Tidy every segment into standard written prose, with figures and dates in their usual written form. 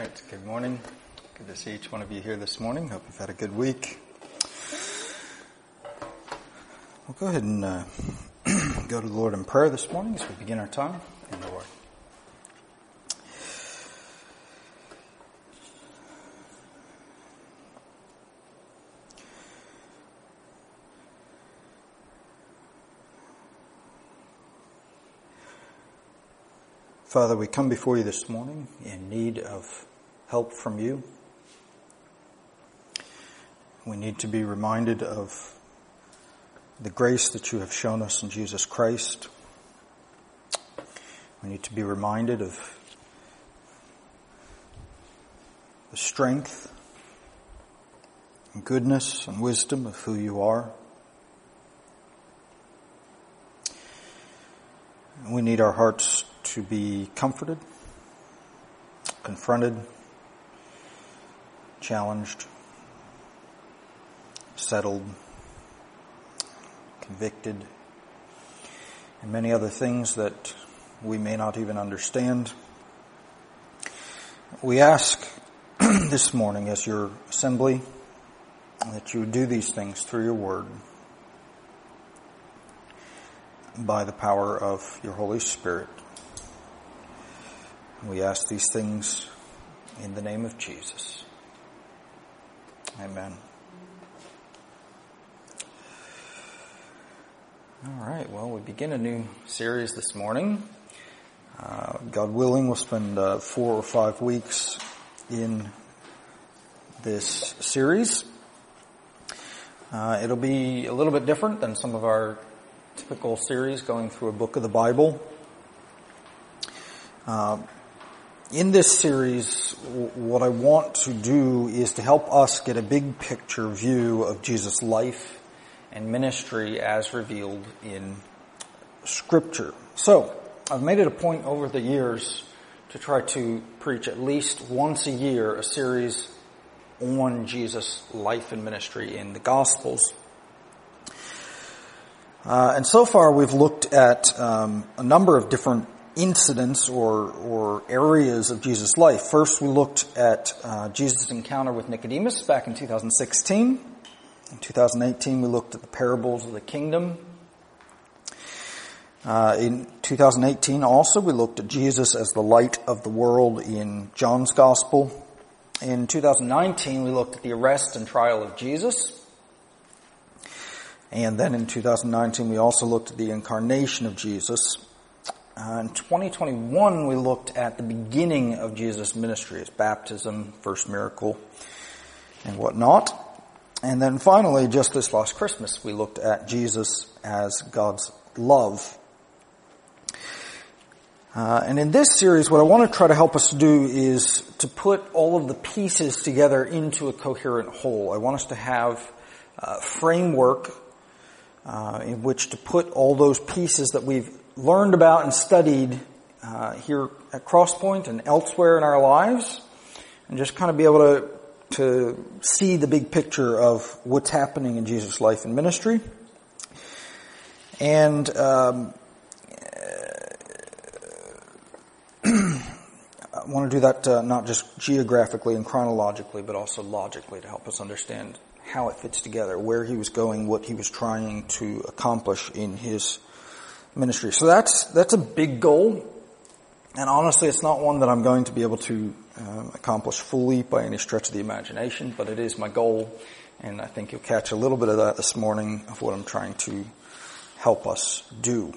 right, good morning. Good to see each one of you here this morning. Hope you've had a good week. We'll go ahead and go to the Lord in prayer this morning as we begin our time in the Lord. Father, we come before you this morning in need of help from you. We need to be reminded of the grace that you have shown us in Jesus Christ. We need to be reminded of the strength and goodness and wisdom of who you are. We need our hearts to be comforted, confronted, challenged, settled, convicted, and many other things that we may not even understand. We ask this morning as your assembly that you would do these things through your word by the power of your Holy Spirit. We ask these things in the name of Jesus. Amen. All right, well, we begin a new series this morning. God willing, we'll spend 4 or 5 weeks in this series. It'll be a little bit different than some of our typical series going through a book of the Bible. In this series, what I want to do is to help us get a big picture view of Jesus' life and ministry as revealed in Scripture. So, I've made it a point over the years to try to preach at least once a year a series on Jesus' life and ministry in the Gospels. And so far we've looked at a number of different incidents or areas of Jesus' life. First, we looked at Jesus' encounter with Nicodemus back in 2016. In 2018, we looked at the parables of the kingdom. In 2018 also, we looked at Jesus as the light of the world in John's Gospel. In 2019, we looked at the arrest and trial of Jesus. And then in 2019, we also looked at the incarnation of Jesus. In 2021, we looked at the beginning of Jesus' ministry, his baptism, first miracle, and whatnot. And then finally, just this last Christmas, we looked at Jesus as God's love. And in this series, what I want to try to help us to do is to put all of the pieces together into a coherent whole. I want us to have a framework in which to put all those pieces that we've learned about and studied here at Crosspoint and elsewhere in our lives, and just kind of be able to see the big picture of what's happening in Jesus' life and ministry. And I want to do that not just geographically and chronologically, but also logically to help us understand how it fits together, where he was going, what he was trying to accomplish in his ministry. So that's a big goal, and honestly it's not one that I'm going to be able to accomplish fully by any stretch of the imagination, but it is my goal, and I think you'll catch a little bit of that this morning of what I'm trying to help us do.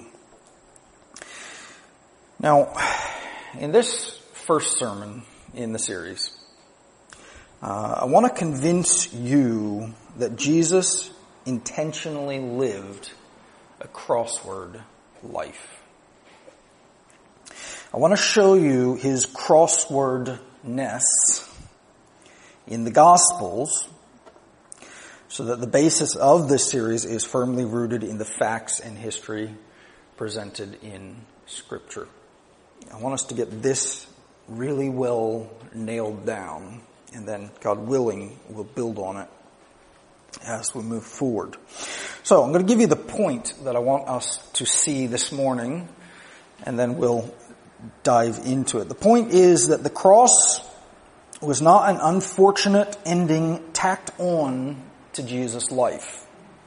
Now, in this first sermon in the series, I want to convince you that Jesus intentionally lived a crossword life. I want to show you his crosswordness in the Gospels so that the basis of this series is firmly rooted in the facts and history presented in Scripture. I want us to get this really well nailed down, and then, God willing, we'll build on it as we move forward. So I'm going to give you the point that I want us to see this morning, and then we'll dive into it. The point is that the cross was not an unfortunate ending tacked on to Jesus' life.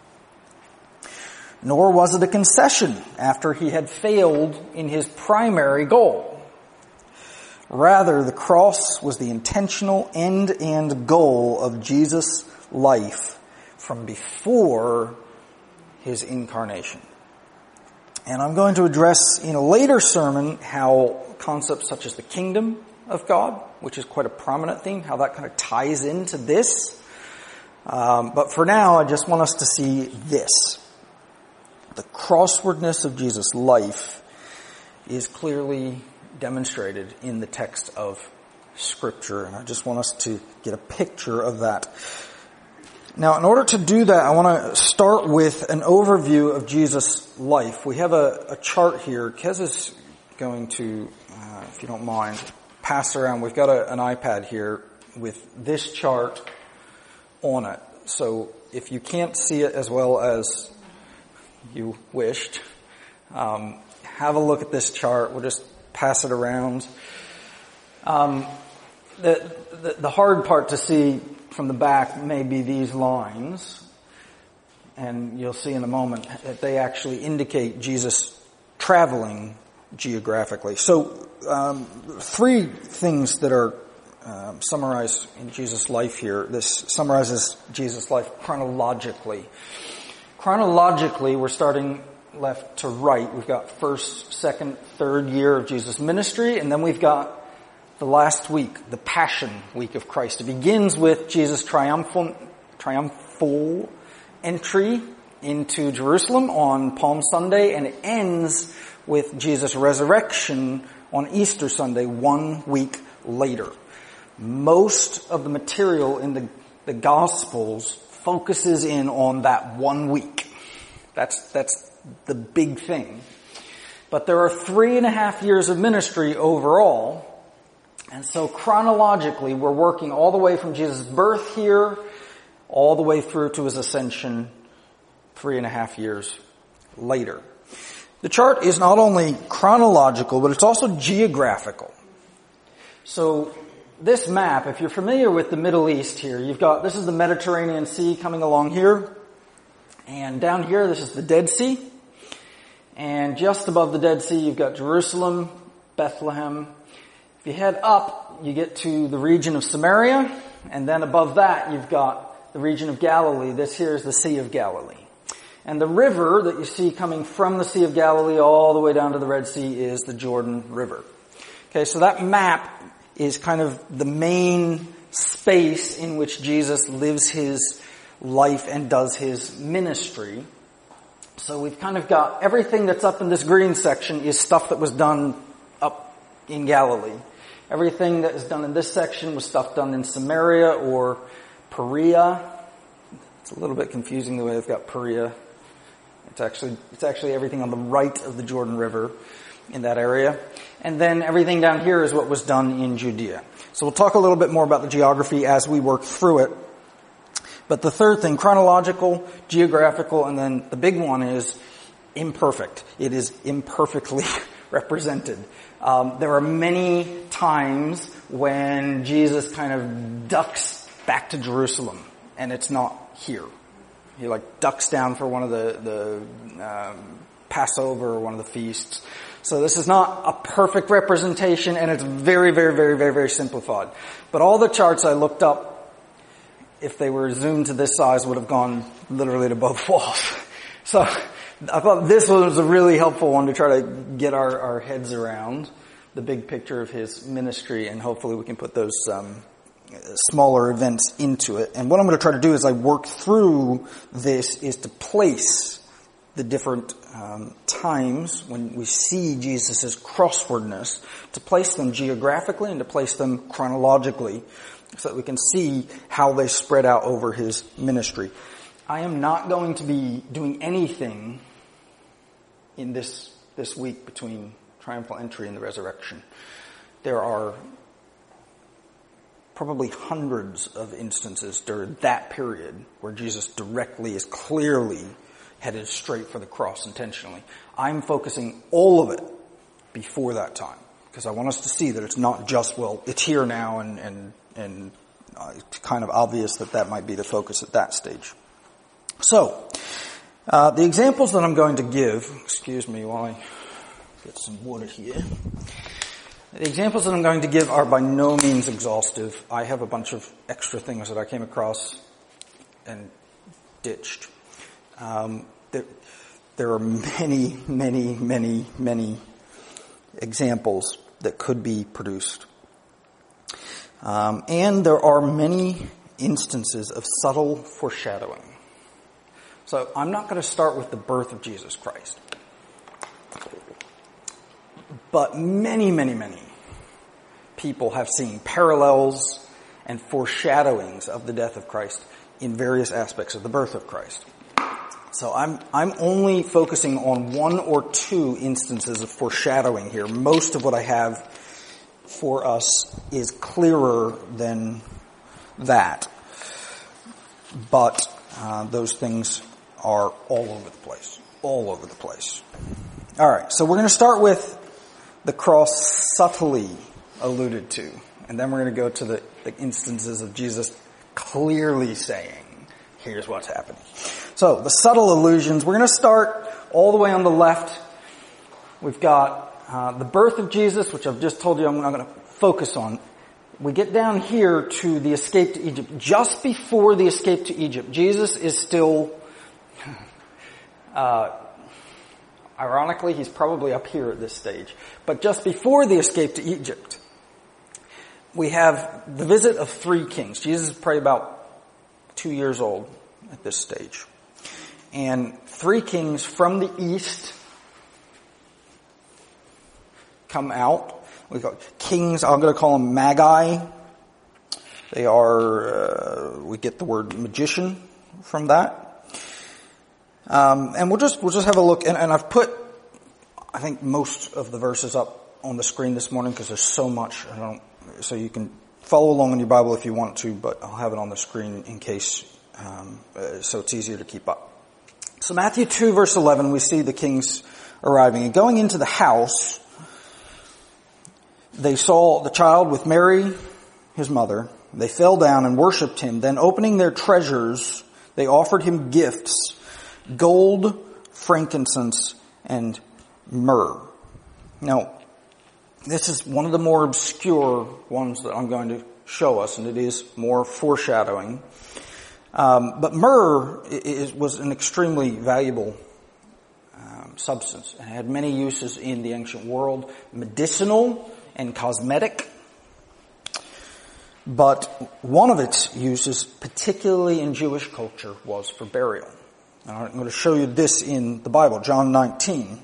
Nor was it a concession after he had failed in his primary goal. Rather, the cross was the intentional end and goal of Jesus' life from before his incarnation. And I'm going to address in a later sermon how concepts such as the kingdom of God, which is quite a prominent theme, how that kind of ties into this. But for now, I just want us to see this. The crosswordness of Jesus' life is clearly demonstrated in the text of Scripture, and I just want us to get a picture of that. Now, in order to do that, I want to start with an overview of Jesus' life. We have a chart here. Kez is going to, if you don't mind, pass around. We've got an iPad here with this chart on it. So if you can't see it as well as you wished, have a look at this chart. We'll just pass it around. The hard part to see from the back may be these lines, and you'll see in a moment that they actually indicate Jesus traveling geographically. So, three things that are summarized in Jesus' life here. This summarizes Jesus' life chronologically. Chronologically, we're starting left to right. We've got first, second, third year of Jesus' ministry, and then we've got the last week, the Passion Week of Christ. It begins with Jesus' triumphal entry into Jerusalem on Palm Sunday, and it ends with Jesus' resurrection on Easter Sunday, 1 week later. Most of the material in the Gospels focuses in on that 1 week. That's the big thing. But there are 3.5 years of ministry overall. And so chronologically, we're working all the way from Jesus' birth here, all the way through to his ascension 3.5 years later. The chart is not only chronological, but it's also geographical. So this map, if you're familiar with the Middle East here, this is the Mediterranean Sea coming along here. And down here, this is the Dead Sea. And just above the Dead Sea, you've got Jerusalem, Bethlehem. If you head up, you get to the region of Samaria, and then above that, you've got the region of Galilee. This here is the Sea of Galilee. And the river that you see coming from the Sea of Galilee all the way down to the Red Sea is the Jordan River. Okay, so that map is kind of the main space in which Jesus lives his life and does his ministry. So we've kind of got everything that's up in this green section is stuff that was done up in Galilee. Everything that is done in this section was stuff done in Samaria or Perea. It's a little bit confusing the way they've got Perea. It's actually everything on the right of the Jordan River in that area. And then everything down here is what was done in Judea. So we'll talk a little bit more about the geography as we work through it. But the third thing, chronological, geographical, and then the big one is imperfect. It is imperfectly represented. There are many times when Jesus kind of ducks back to Jerusalem, and it's not here. He ducks down for one of the Passover or one of the feasts. So this is not a perfect representation, and it's very, very, very, very, very simplified. But all the charts I looked up, if they were zoomed to this size, would have gone literally to both walls. So I thought this was a really helpful one to try to get our heads around the big picture of his ministry, and hopefully we can put those smaller events into it. And what I'm going to try to do as I work through this is to place the different times when we see Jesus' crosswordness, to place them geographically and to place them chronologically so that we can see how they spread out over his ministry. I am not going to be doing anything in this week between triumphal entry and the resurrection. There are probably hundreds of instances during that period where Jesus directly is clearly headed straight for the cross intentionally. I'm focusing all of it before that time. because I want us to see that it's not just, well, it's here now, and it's kind of obvious that might be the focus at that stage. So, the examples that I'm going to give, excuse me while I get some water here. The examples that I'm going to give are by no means exhaustive. I have a bunch of extra things that I came across and ditched. There are many, many, many, many examples that could be produced. And there are many instances of subtle foreshadowing. So I'm not going to start with the birth of Jesus Christ. But many, many, many people have seen parallels and foreshadowings of the death of Christ in various aspects of the birth of Christ. So I'm only focusing on one or two instances of foreshadowing here. Most of what I have for us is clearer than that. But those things are all over the place. All over the place. All right, so we're going to start with the cross subtly alluded to. And then we're going to go to the instances of Jesus clearly saying, here's what's happening. So, the subtle allusions. We're going to start all the way on the left. We've got the birth of Jesus, which I've just told you I'm not going to focus on. We get down here to the escape to Egypt. Just before the escape to Egypt, Jesus is still, ironically, he's probably up here at this stage. But just before the escape to Egypt, we have the visit of three kings. Jesus is probably about 2 years old at this stage. And three kings from the east come out. We've got kings, I'm going to call them magi. They are, we get the word magician from that. And we'll just have a look, and I've put, I think, most of the verses up on the screen this morning because there's so much. So you can follow along in your Bible if you want to, but I'll have it on the screen in case, so it's easier to keep up. So Matthew 2 verse 11, we see the kings arriving. And going into the house, they saw the child with Mary, his mother. They fell down and worshipped him. Then opening their treasures, they offered him gifts, gold, frankincense, and myrrh. Now, this is one of the more obscure ones that I'm going to show us, and it is more foreshadowing. But myrrh was an extremely valuable substance. It had many uses in the ancient world, medicinal and cosmetic. But one of its uses, particularly in Jewish culture, was for burial. And I'm going to show you this in the Bible, John 19.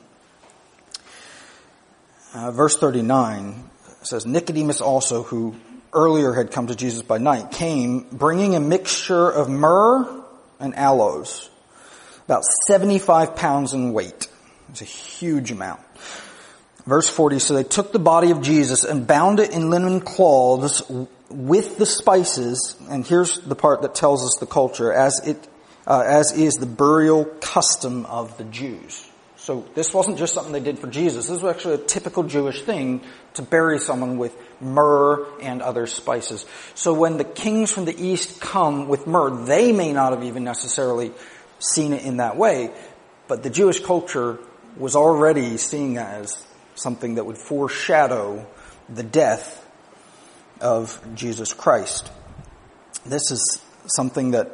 Verse 39 says, Nicodemus also, who earlier had come to Jesus by night, came bringing a mixture of myrrh and aloes, about 75 pounds in weight. It's a huge amount. Verse 40, so they took the body of Jesus and bound it in linen cloths with the spices, and here's the part that tells us the culture, as is the burial custom of the Jews. So this wasn't just something they did for Jesus. This was actually a typical Jewish thing to bury someone with myrrh and other spices. So when the kings from the east come with myrrh, they may not have even necessarily seen it in that way, but the Jewish culture was already seeing that as something that would foreshadow the death of Jesus Christ. This is something that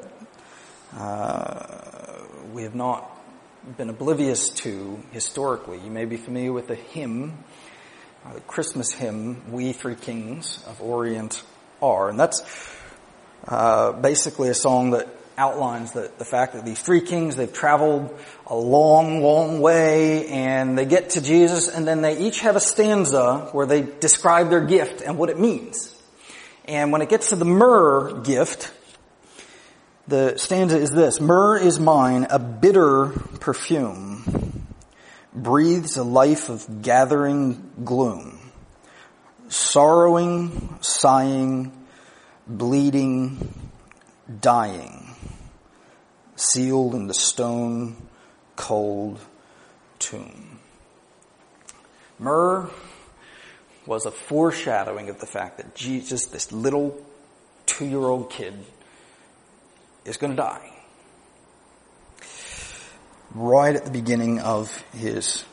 we have not been oblivious to historically. You may be familiar with the hymn, the Christmas hymn, We Three Kings of Orient Are. And that's basically a song that outlines the fact that these three kings, they've traveled a long, long way, and they get to Jesus, and then they each have a stanza where they describe their gift and what it means. And when it gets to the myrrh gift, the stanza is this: myrrh is mine, a bitter perfume, breathes a life of gathering gloom, sorrowing, sighing, bleeding, dying, sealed in the stone cold tomb. Myrrh was a foreshadowing of the fact that Jesus, this little 2-year-old kid, is going to die. Right at the beginning of his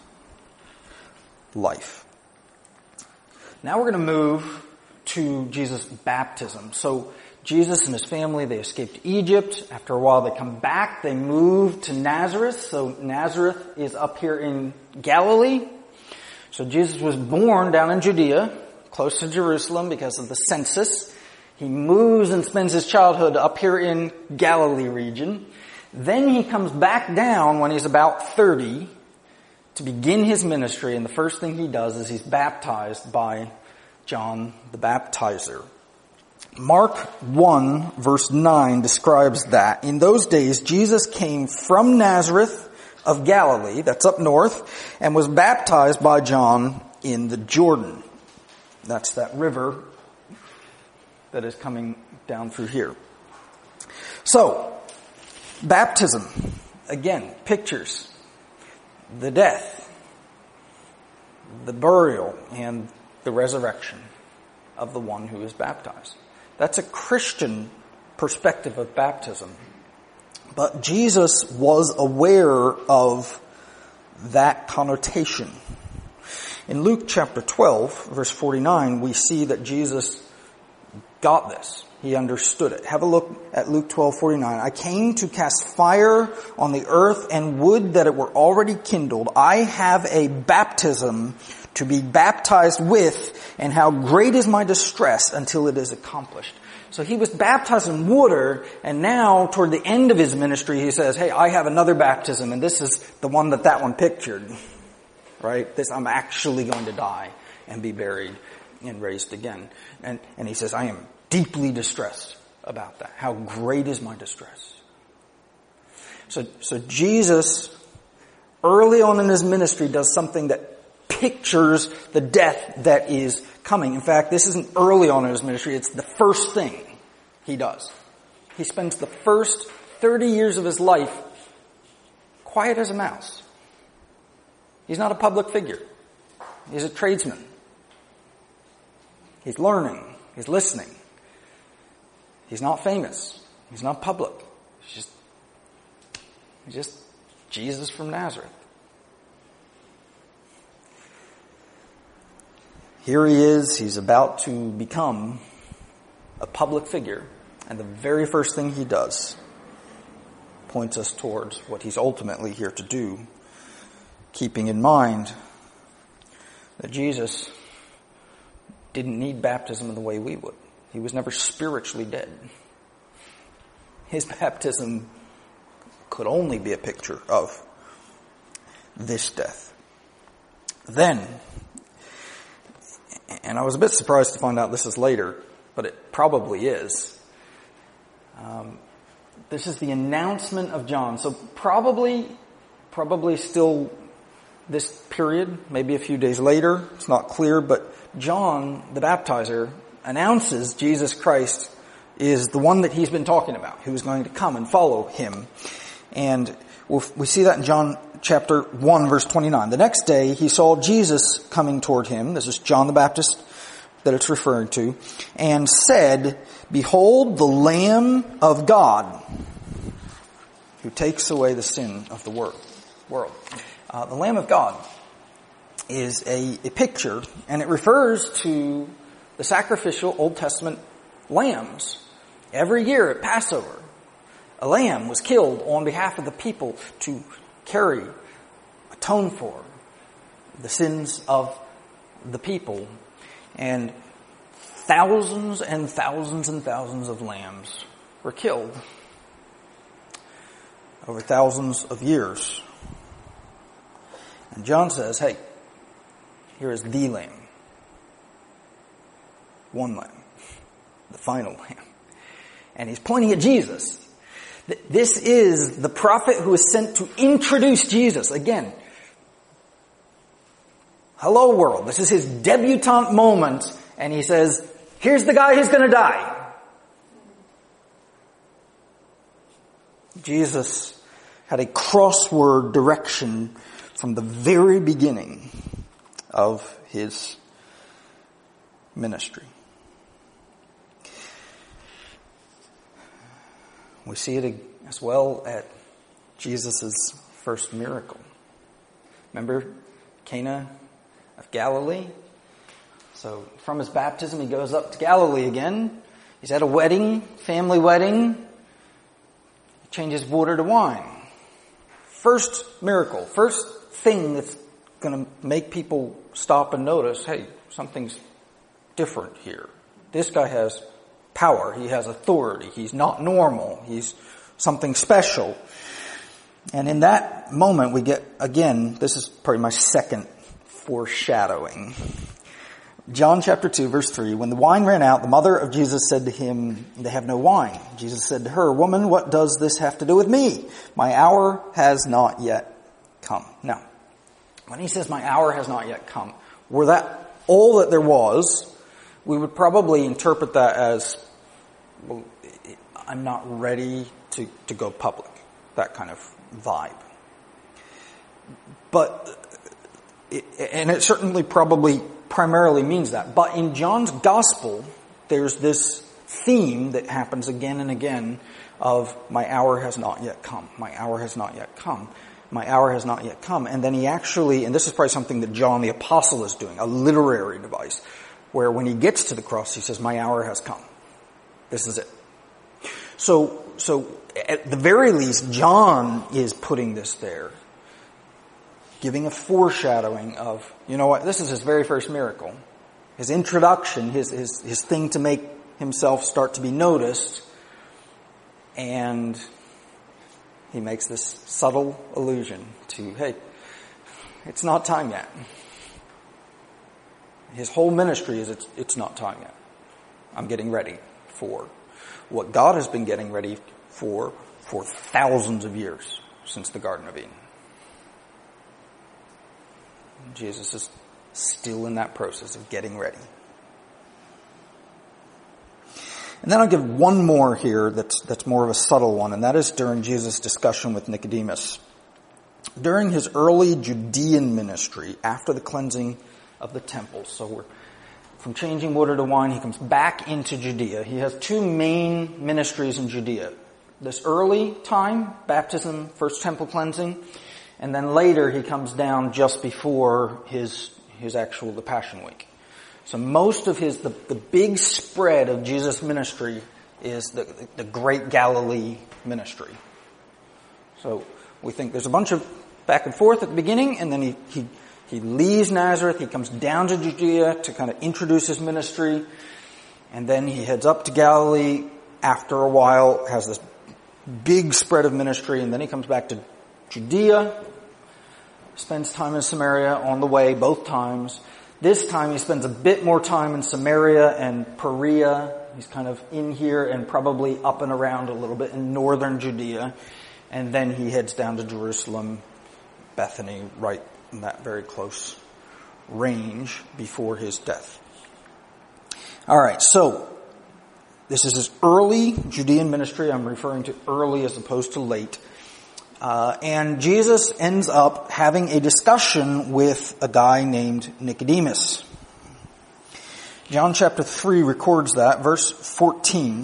life. Now we're going to move to Jesus' baptism. So Jesus and his family, they escaped Egypt. After a while they come back. They move to Nazareth. So Nazareth is up here in Galilee. So Jesus was born down in Judea, close to Jerusalem because of the census. He moves and spends his childhood up here in Galilee region. Then he comes back down when he's about 30 to begin his ministry. And the first thing he does is he's baptized by John the Baptizer. Mark 1 verse 9 describes that in those days Jesus came from Nazareth of Galilee, that's up north, and was baptized by John in the Jordan. That's that river that is coming down through here. So, baptism, again, pictures the death, the burial, and the resurrection of the one who is baptized. That's a Christian perspective of baptism. But Jesus was aware of that connotation. In Luke chapter 12, verse 49, we see that Jesus got this. He understood it. Have a look at Luke 12:49. I came to cast fire on the earth and would that it were already kindled. I have a baptism to be baptized with, and how great is my distress until it is accomplished. So he was baptized in water, and now toward the end of his ministry he says, hey, I have another baptism, and this is the one that one pictured. Right? This, I'm actually going to die and be buried and raised again. And he says, I am deeply distressed about that. How great is my distress. So Jesus, early on in his ministry, does something that pictures the death that is coming. In fact, this isn't early on in his ministry, it's the first thing he does. He spends the first 30 years of his life quiet as a mouse. He's not a public figure. He's a tradesman. He's learning. He's listening. He's not famous. He's not public. He's just Jesus from Nazareth. Here he is. He's about to become a public figure. And the very first thing he does points us towards what he's ultimately here to do, keeping in mind that Jesus didn't need baptism in the way we would. He was never spiritually dead. His baptism could only be a picture of this death. Then, and I was a bit surprised to find out this is later, but it probably is. This is the announcement of John. So probably still this period, maybe a few days later. It's not clear, but John the Baptizer announces Jesus Christ is the one that he's been talking about, who is going to come and follow him. And we see that in John chapter 1, verse 29. The next day he saw Jesus coming toward him. This is John the Baptist that it's referring to. And said, Behold the Lamb of God who takes away the sin of the world. The Lamb of God is a picture, and it refers to the sacrificial Old Testament lambs. Every year at Passover, a lamb was killed on behalf of the people to atone for the sins of the people. And thousands and thousands and thousands of lambs were killed over thousands of years. And John says, hey, here is the Lamb. One Lamb. The final Lamb. And he's pointing at Jesus. This is the prophet who is sent to introduce Jesus. Again, hello world. This is his debutante moment. And he says, here's the guy who's going to die. Jesus had a crossword direction from the very beginning of his ministry. We see it as well at Jesus' first miracle. Remember Cana of Galilee? So from his baptism, he goes up to Galilee again. He's at a wedding, family wedding. He changes water to wine. First miracle, first thing that's going to make people stop and notice, hey, something's different here. This guy has power. He has authority. He's not normal. He's something special. And in that moment we get, again, this is probably my second foreshadowing. John chapter 2, verse 3, when the wine ran out, the mother of Jesus said to him, they have no wine. Jesus said to her, woman, what does this have to do with me? My hour has not yet come. Now, when he says my hour has not yet come, were that all that there was, we would probably interpret that as, well, I'm not ready to go public. That kind of vibe. But, it certainly probably primarily means that. But in John's gospel, there's this theme that happens again and again of my hour has not yet come. My hour has not yet come. My hour has not yet come. And then he actually, and this is probably something that John the Apostle is doing, a literary device, where when he gets to the cross, he says, my hour has come. This is it. So at the very least, John is putting this there, giving a foreshadowing of, you know what, this is his very first miracle. His introduction, his thing to make himself start to be noticed. And he makes this subtle allusion to, hey, it's not time yet. His whole ministry is it's not time yet. I'm getting ready for what God has been getting ready for thousands of years since the Garden of Eden. Jesus is still in that process of getting ready. And then I'll give one more here that's more of a subtle one, and that is during Jesus' discussion with Nicodemus. During his early Judean ministry, after the cleansing of the temple, so we're from changing water to wine, he comes back into Judea. He has two main ministries in Judea. This early time, baptism, first temple cleansing, and then later he comes down just before the Passion Week. So most of the big spread of Jesus' ministry is the great Galilee ministry. So we think there's a bunch of back and forth at the beginning, and then he leaves Nazareth, he comes down to Judea to kind of introduce his ministry, and then he heads up to Galilee after a while, has this big spread of ministry, and then he comes back to Judea, spends time in Samaria on the way both times. This time he spends a bit more time in Samaria and Perea. He's kind of in here and probably up and around a little bit in northern Judea. And then he heads down to Jerusalem, Bethany, right in that very close range before his death. All right, so this is his early Judean ministry. I'm referring to early as opposed to late. And Jesus ends up having a discussion with a guy named Nicodemus. John chapter 3 records that, verse 14.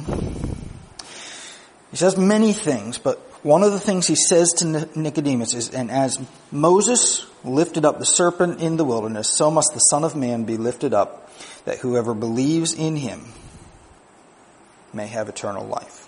He says many things, but one of the things he says to Nicodemus is, and as Moses lifted up the serpent in the wilderness, so must the Son of Man be lifted up, that whoever believes in him may have eternal life.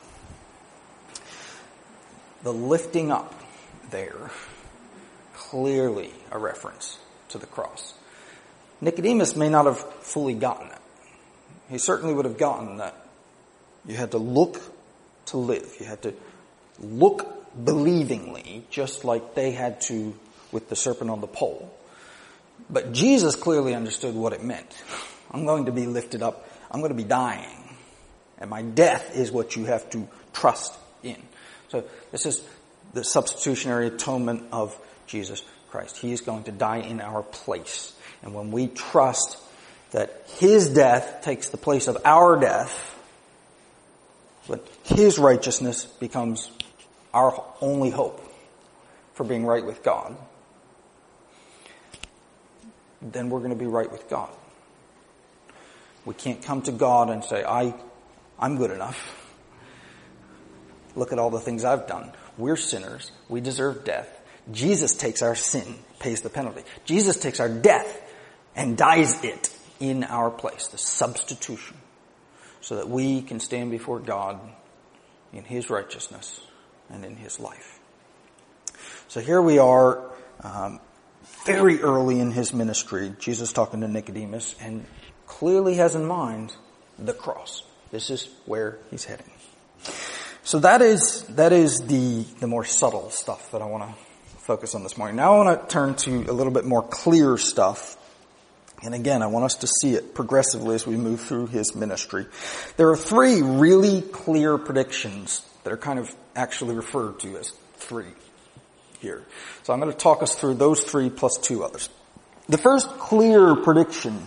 The lifting up there, clearly a reference to the cross. Nicodemus may not have fully gotten it. He certainly would have gotten that you had to look to live. You had to look believingly, just like they had to with the serpent on the pole. But Jesus clearly understood what it meant. I'm going to be lifted up. I'm going to be dying. And my death is what you have to trust in. So this is the substitutionary atonement of Jesus Christ. He is going to die in our place. And when we trust that his death takes the place of our death, but his righteousness becomes our only hope for being right with God, then we're going to be right with God. We can't come to God and say, I'm good enough. Look at all the things I've done. We're sinners. We deserve death. Jesus takes our sin, pays the penalty. Jesus takes our death and dies it in our place, the substitution, so that we can stand before God in His righteousness and in His life. So here we are, very early in His ministry, Jesus talking to Nicodemus, and clearly has in mind the cross. This is where He's heading. So that is the more subtle stuff that I want to focus on this morning. Now I want to turn to a little bit more clear stuff. And again, I want us to see it progressively as we move through His ministry. There are 3 really clear predictions that are kind of actually referred to as 3 here. So I'm going to talk us through those 3 plus 2 others. The first clear prediction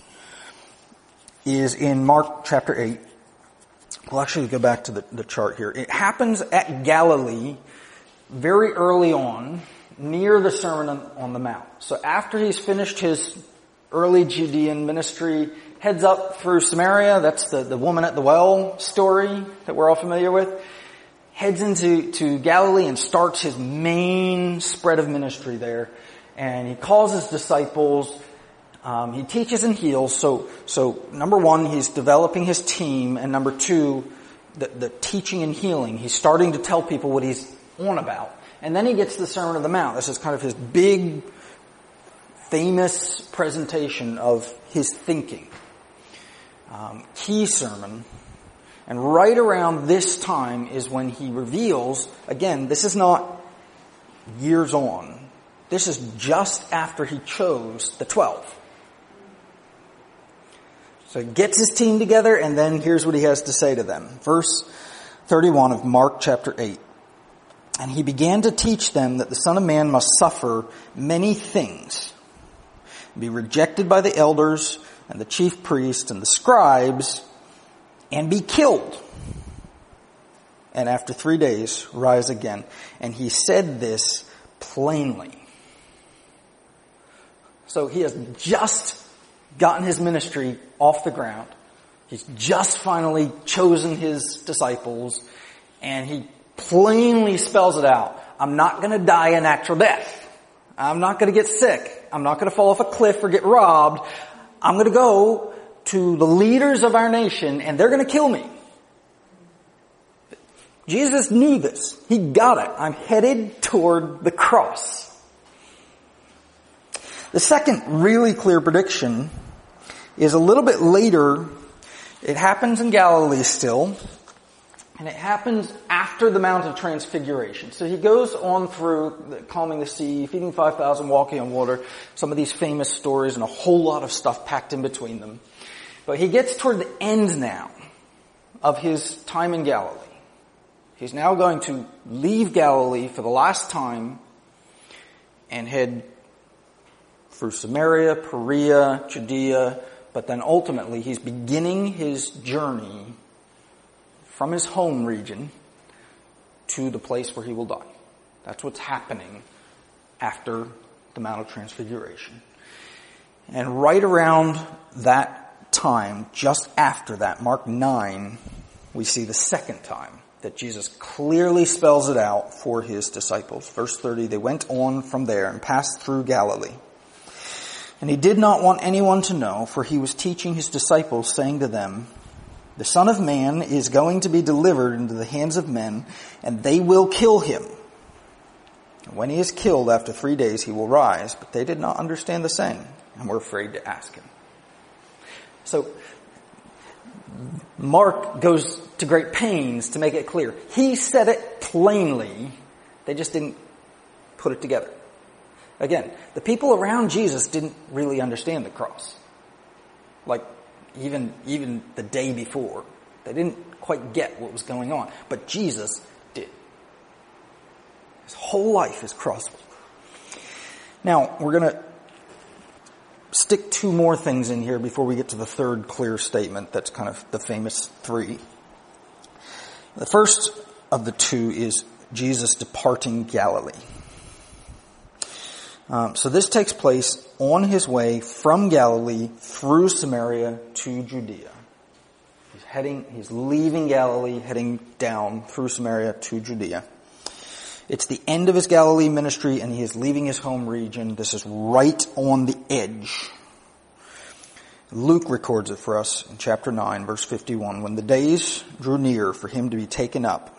is in Mark chapter 8. We'll actually go back to the chart here. It happens at Galilee very early on, near the Sermon on the Mount. So after He's finished His early Judean ministry, heads up through Samaria. That's the woman at the well story that we're all familiar with. Heads into Galilee and starts His main spread of ministry there. And He calls His disciples. He teaches and heals. So number 1, He's developing His team. And number 2, the teaching and healing. He's starting to tell people what He's on about. And then He gets the Sermon on the Mount. This is kind of His big, famous presentation of His thinking. Key sermon. And right around this time is when He reveals, again, this is not years on. This is just after He chose the 12. So He gets His team together, and then here's what He has to say to them. Verse 31 of Mark chapter 8. And He began to teach them that the Son of Man must suffer many things, be rejected by the elders and the chief priests and the scribes, and be killed. And after 3 days, rise again. And He said this plainly. So He has just gotten His ministry off the ground. He's just finally chosen His disciples, and He plainly spells it out. I'm not going to die a natural death. I'm not going to get sick. I'm not going to fall off a cliff or get robbed. I'm going to go to the leaders of our nation, and they're going to kill me. Jesus knew this. He got it. I'm headed toward the cross. The second really clear prediction is a little bit later. It happens in Galilee still. And it happens after the Mount of Transfiguration. So He goes on through calming the sea, feeding 5,000, walking on water, some of these famous stories and a whole lot of stuff packed in between them. But He gets toward the end now of His time in Galilee. He's now going to leave Galilee for the last time and head through Samaria, Perea, Judea, but then ultimately He's beginning His journey from His home region to the place where He will die. That's what's happening after the Mount of Transfiguration. And right around that time, just after that, Mark 9, we see the second time that Jesus clearly spells it out for His disciples. Verse 30, they went on from there and passed through Galilee. And He did not want anyone to know, for He was teaching His disciples, saying to them, the Son of Man is going to be delivered into the hands of men, and they will kill Him. And when He is killed, after 3 days, He will rise. But they did not understand the saying, and were afraid to ask Him. So, Mark goes to great pains to make it clear. He said it plainly. They just didn't put it together. Again, the people around Jesus didn't really understand the cross. Like, even the day before. They didn't quite get what was going on. But Jesus did. His whole life is cross. Now, we're going to stick 2 more things in here before we get to the third clear statement. That's kind of the famous 3. The first of the 2 is Jesus departing Galilee. So this takes place on his way from Galilee through Samaria to Judea. He's leaving Galilee, heading down through Samaria to Judea. It's the end of his Galilee ministry, and he is leaving his home region. This is right on the edge. Luke records it for us in chapter 9, verse 51. When the days drew near for him to be taken up,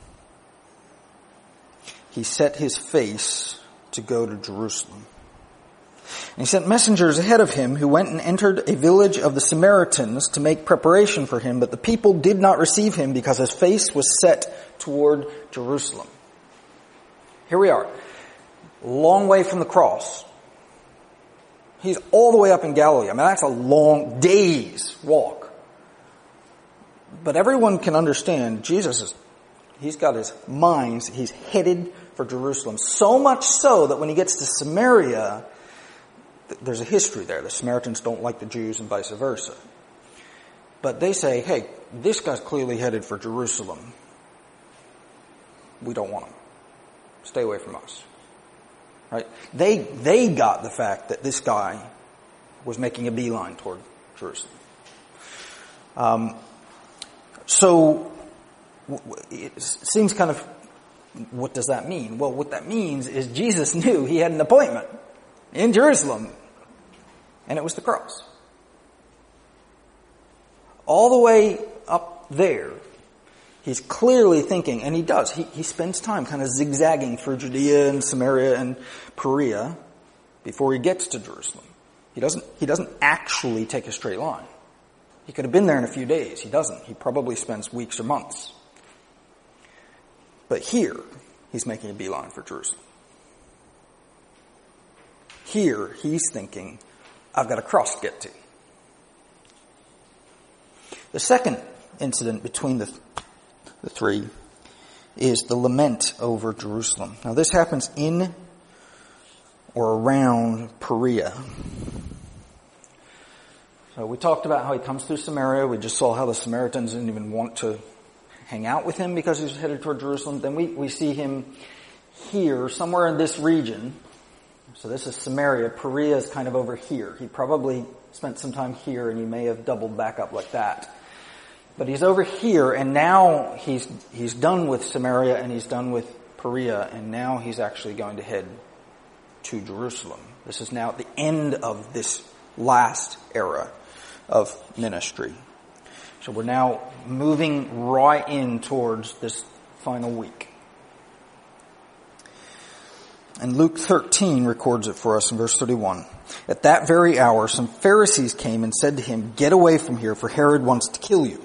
he set his face to go to Jerusalem. And he sent messengers ahead of him who went and entered a village of the Samaritans to make preparation for him, but the people did not receive him because his face was set toward Jerusalem. Here we are, long way from the cross. He's all the way up in Galilee. I mean, that's a long day's walk. But everyone can understand he's got his mind, he's headed for Jerusalem. So much so that when he gets to Samaria, there's a history there. The Samaritans don't like the Jews and vice versa. But they say, hey, this guy's clearly headed for Jerusalem. We don't want him. Stay away from us. Right? They got the fact that this guy was making a beeline toward Jerusalem. So it seems kind of, what does that mean? Well, what that means is Jesus knew he had an appointment in Jerusalem, and it was the cross. All the way up there, he's clearly thinking, and he does, he spends time kind of zigzagging through Judea and Samaria and Perea before he gets to Jerusalem. He doesn't actually take a straight line. He could have been there in a few days. He doesn't. He probably spends weeks or months. But here, he's making a beeline for Jerusalem. Here, he's thinking, I've got a cross to get to. The second incident between the three is the lament over Jerusalem. Now, this happens in or around Perea. So we talked about how he comes through Samaria. We just saw how the Samaritans didn't even want to hang out with him because he was headed toward Jerusalem. Then we see him here, somewhere in this region. So this is Samaria. Perea is kind of over here. He probably spent some time here, and he may have doubled back up like that. But he's over here, and now he's done with Samaria, and he's done with Perea, and now he's actually going to head to Jerusalem. This is now the end of this last era of ministry. So we're now moving right in towards this final week. And Luke 13 records it for us in verse 31. At that very hour, some Pharisees came and said to him, "Get away from here, for Herod wants to kill you."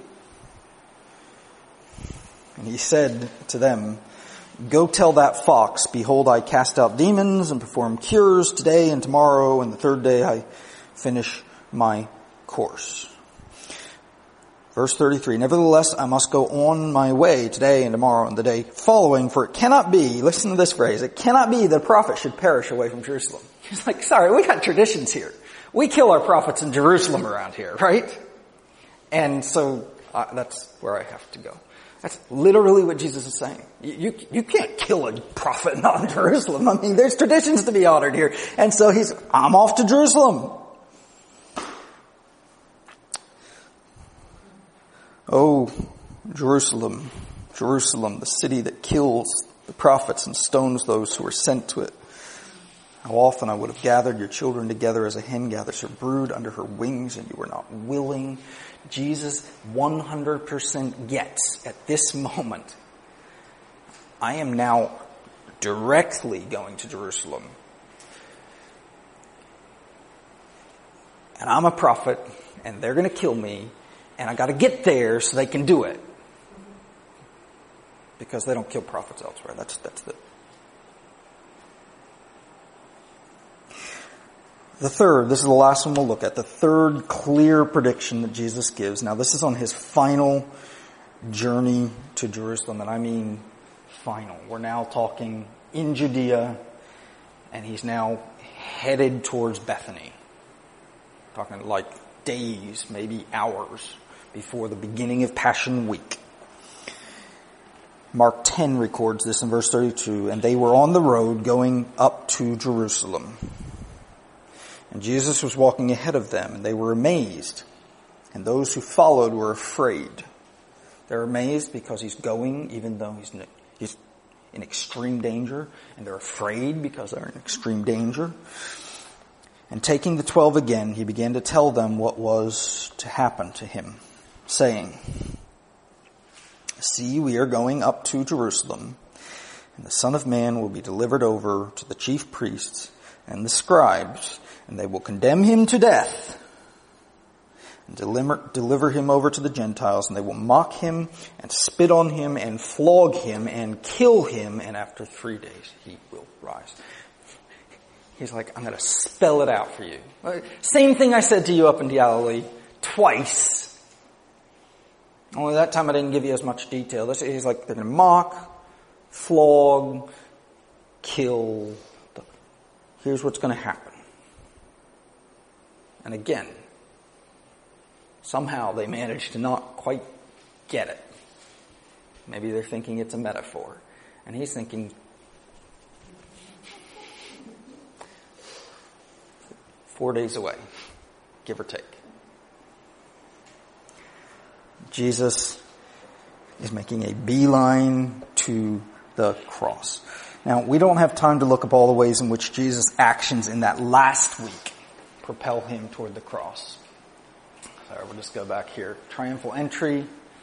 And he said to them, "Go tell that fox, behold, I cast out demons and perform cures today and tomorrow, and the third day I finish my course." Verse 33, "Nevertheless, I must go on my way today and tomorrow and the day following, for it cannot be," listen to this phrase, "it cannot be that a prophet should perish away from Jerusalem." He's like, sorry, we got traditions here. We kill our prophets in Jerusalem around here, right? And so that's where I have to go. That's literally what Jesus is saying. You can't kill a prophet not in Jerusalem. I mean, there's traditions to be honored here. And so I'm off to Jerusalem. Oh, Jerusalem, Jerusalem, the city that kills the prophets and stones those who are sent to it. How often I would have gathered your children together as a hen gathers her brood under her wings, and you were not willing. Jesus 100% gets at this moment, I am now directly going to Jerusalem. And I'm a prophet, and they're going to kill me, and I got to get there so they can do it. Because they don't kill prophets elsewhere. That's the third, this is the last one we'll look at, the third clear prediction that Jesus gives. Now, this is on his final journey to Jerusalem, and I mean final. We're now talking in Judea, and he's now headed towards Bethany. Talking like days, maybe hours, before the beginning of Passion Week. Mark 10 records this in verse 32. And they were on the road going up to Jerusalem. And Jesus was walking ahead of them, and they were amazed. And those who followed were afraid. They're amazed because he's going even though he's in extreme danger. And they're afraid because they're in extreme danger. And taking the 12 again, he began to tell them what was to happen to him, saying, See, we are going up to Jerusalem, and the Son of Man will be delivered over to the chief priests and the scribes, and they will condemn him to death and deliver him over to the Gentiles, and they will mock him and spit on him and flog him and kill him, and after 3 days he will rise. He's like, I'm going to spell it out for you. Same thing I said to you up in Galilee twice. Only that time I didn't give you as much detail. He's like, they're going to mock, flog, kill. Here's what's going to happen. And again, somehow they manage to not quite get it. Maybe they're thinking it's a metaphor. And he's thinking, 4 days away, give or take. Jesus is making a beeline to the cross. Now, we don't have time to look up all the ways in which Jesus' actions in that last week propel him toward the cross. So we'll just go back here. Triumphal entry.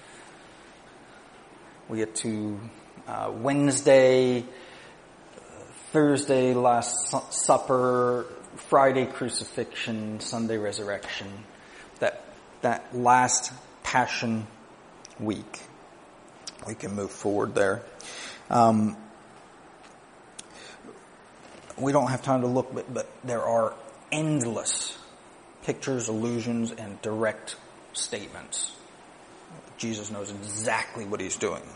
We get to Wednesday, Thursday, Last Supper, Friday, crucifixion, Sunday, resurrection. That last Passion Week. We can move forward there. We don't have time to look, but there are endless pictures, allusions, and direct statements. Jesus knows exactly what he's doing.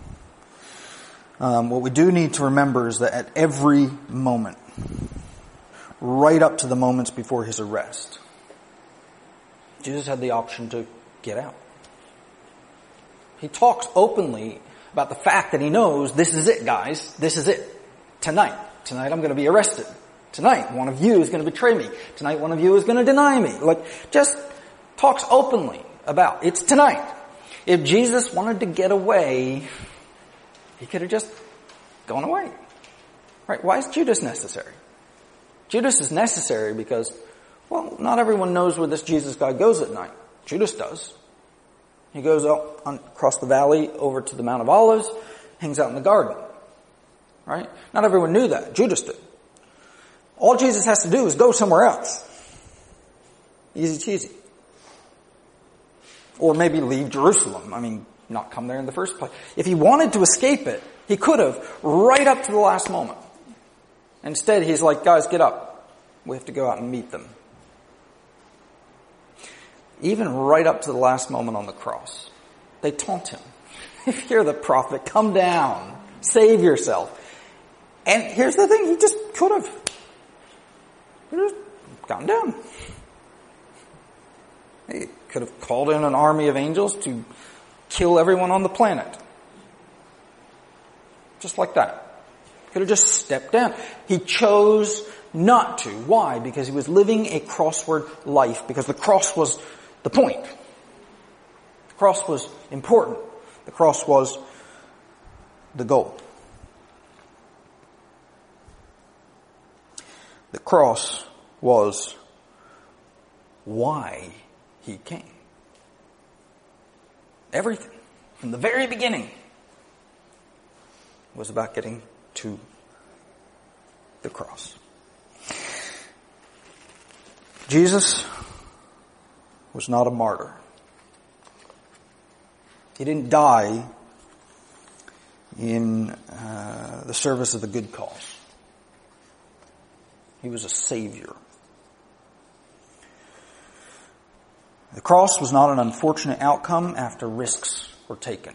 What we do need to remember is that at every moment, right up to the moments before his arrest, Jesus had the option to get out. He talks openly about the fact that he knows, this is it, guys. This is it. Tonight I'm going to be arrested. Tonight, one of you is going to betray me. Tonight, one of you is going to deny me. Just talks openly about, it's tonight. If Jesus wanted to get away, he could have just gone away. Right? Why is Judas necessary? Judas is necessary because, well, not everyone knows where this Jesus guy goes at night. Judas does. He goes out across the valley over to the Mount of Olives, hangs out in the garden. Right? Not everyone knew that. Judas did. All Jesus has to do is go somewhere else. Easy cheesy. Or maybe leave Jerusalem. Not come there in the first place. If he wanted to escape it, he could have right up to the last moment. Instead, he's like, guys, get up. We have to go out and meet them. Even right up to the last moment on the cross, they taunt him. If you're the prophet, come down. Save yourself. And here's the thing, he just could have gone down. He could have called in an army of angels to kill everyone on the planet. Just like that. Could have just stepped down. He chose not to. Why? Because he was living a crossward life. Because the cross was the point. The cross was important. The cross was the goal. The cross was why he came. Everything, from the very beginning, was about getting to the cross. Jesus was not a martyr. He didn't die in the service of the good cause. He was a savior. The cross was not an unfortunate outcome after risks were taken.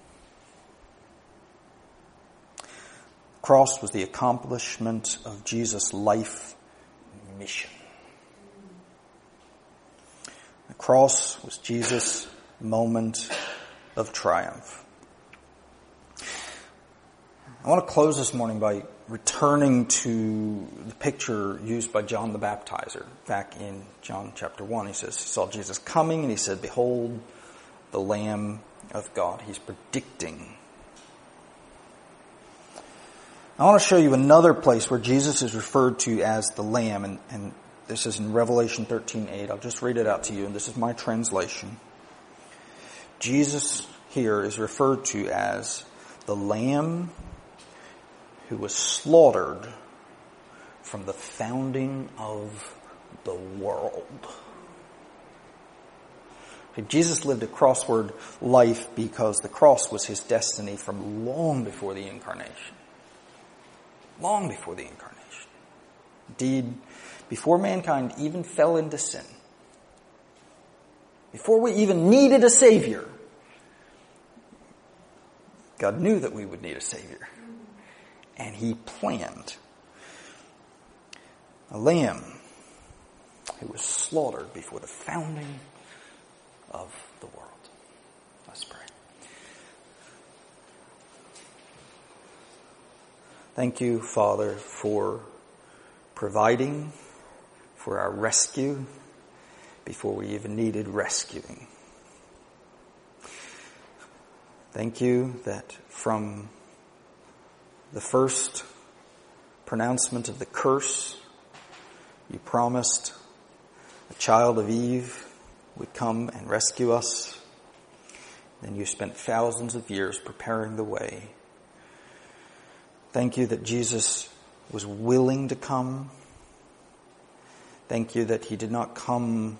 The cross was the accomplishment of Jesus' life mission. The cross was Jesus' moment of triumph. I want to close this morning by returning to the picture used by John the Baptizer. Back in John chapter 1, he says he saw Jesus coming and he said, "Behold, the Lamb of God." He's predicting. I want to show you another place where Jesus is referred to as the Lamb, and this is in Revelation 13:8. I'll just read it out to you, and this is my translation. Jesus here is referred to as the Lamb who was slaughtered from the founding of the world. Jesus lived a crossword life because the cross was his destiny from long before the incarnation. Long before the incarnation. Indeed, before mankind even fell into sin. Before we even needed a Savior. God knew that we would need a Savior. And he planned a lamb who was slaughtered before the founding of the world. Let's pray. Thank you, Father, for providing for our rescue before we even needed rescuing. Thank you that from the first pronouncement of the curse, you promised a child of Eve would come and rescue us. Then you spent thousands of years preparing the way. Thank you that Jesus was willing to come. Thank you that he did not come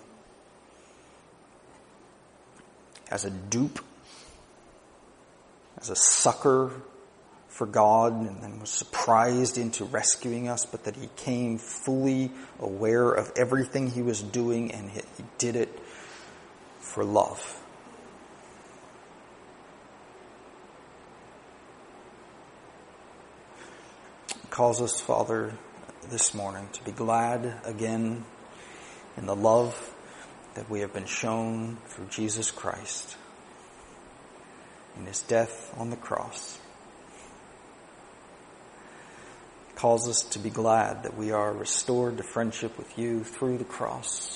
as a dupe, as a sucker for God, and then was surprised into rescuing us, but that he came fully aware of everything he was doing, and he did it for love. Calls us, Father, this morning to be glad again in the love that we have been shown through Jesus Christ in his death on the cross. Calls us to be glad that we are restored to friendship with you through the cross.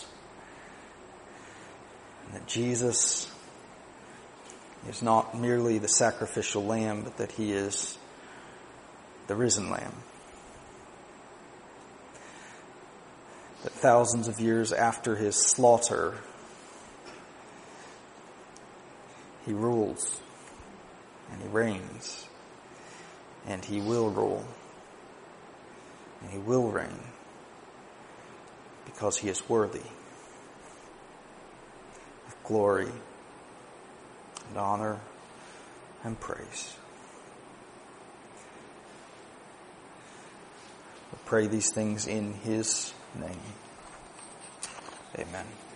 And that Jesus is not merely the sacrificial lamb, but that he is the risen lamb. That thousands of years after his slaughter, he rules and he reigns and he will rule and he will reign because he is worthy of glory and honor and praise. We pray these things in his name. Amen.